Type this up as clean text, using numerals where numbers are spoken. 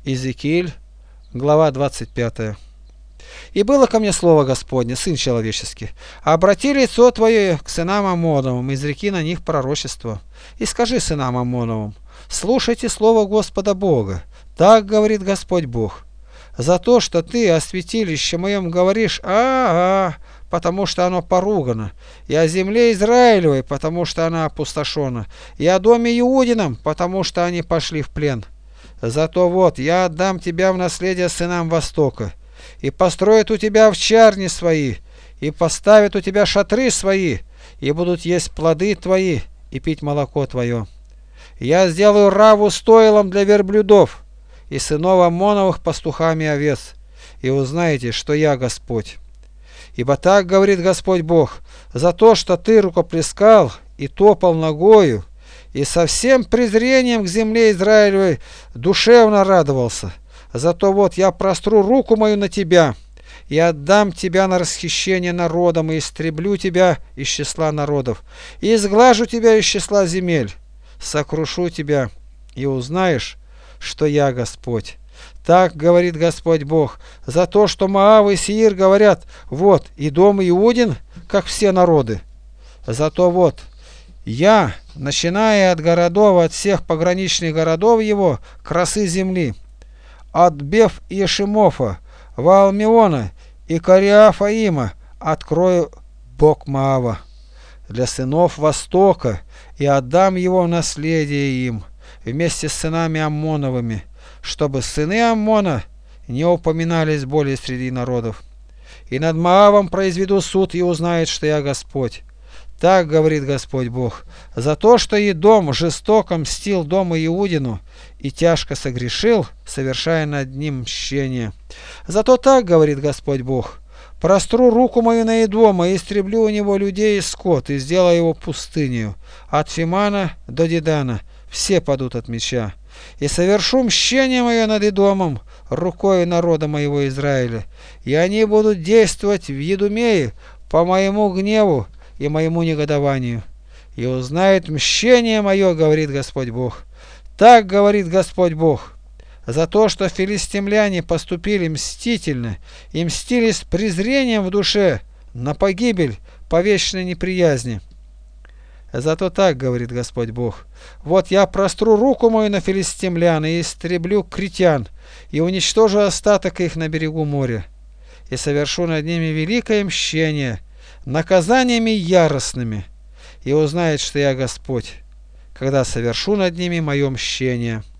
Иезекииль, глава 25. «И было ко мне слово Господне, сын человеческий, обрати лицо твое к сынам Амоновым, изреки на них пророчество, и скажи сынам Амоновым: слушайте слово Господа Бога, так говорит Господь Бог, за то, что ты о святилище моем говоришь потому что оно поругано, и о земле Израилевой, потому что она опустошена, и о доме Иудином, потому что они пошли в плен. Зато вот я отдам тебя в наследие сынам Востока, и построят у тебя овчарни свои, и поставят у тебя шатры свои, и будут есть плоды твои, и пить молоко твое. Я сделаю Раву стойлом для верблюдов, и сынов Амоновых пастухами овец, и узнаете, что я Господь. Ибо так говорит Господь Бог: за то, что ты рукоплескал и топал ногою, и со всем презрением к земле Израилевой душевно радовался, зато вот я простру руку мою на тебя, и отдам тебя на расхищение народам, и истреблю тебя из числа народов, и изглажу тебя из числа земель, сокрушу тебя, и узнаешь, что я Господь. Так говорит Господь Бог: за то, что Моав и Сеир говорят: вот, и дом Иудин, как все народы. Зато вот, я, начиная от городов, от всех пограничных городов его, красы земли, от Беф и Ешимофа, Ваалмиона и Кариафаима, открою бок Моава для сынов Востока, и отдам его в наследие им, вместе с сынами Аммоновыми, чтобы сыны Аммона не упоминались более среди народов. И над Моавом произведу суд, и узнает, что я Господь. Так говорит Господь Бог: за то, что Едом жестоко мстил дому Иудину и тяжко согрешил, совершая над ним мщение. Зато так говорит Господь Бог: простру руку мою на Едома, и истреблю у него людей и скот, и сделаю его пустынею, от Фимана до Дедана, все падут от меча. И совершу мщение мое над Едомом рукою народа моего Израиля, и они будут действовать в Едумее по моему гневу и моему негодованию. И узнает мщение мое, говорит Господь Бог. Так говорит Господь Бог: за то, что филистимляне поступили мстительно и мстили с презрением в душе на погибель по вечной неприязни. Зато так говорит Господь Бог: вот я простру руку мою на филистимлян и истреблю критян, и уничтожу остаток их на берегу моря, и совершу над ними великое мщение, наказаниями яростными, и узнает, что я Господь, когда совершу над ними мое мщение.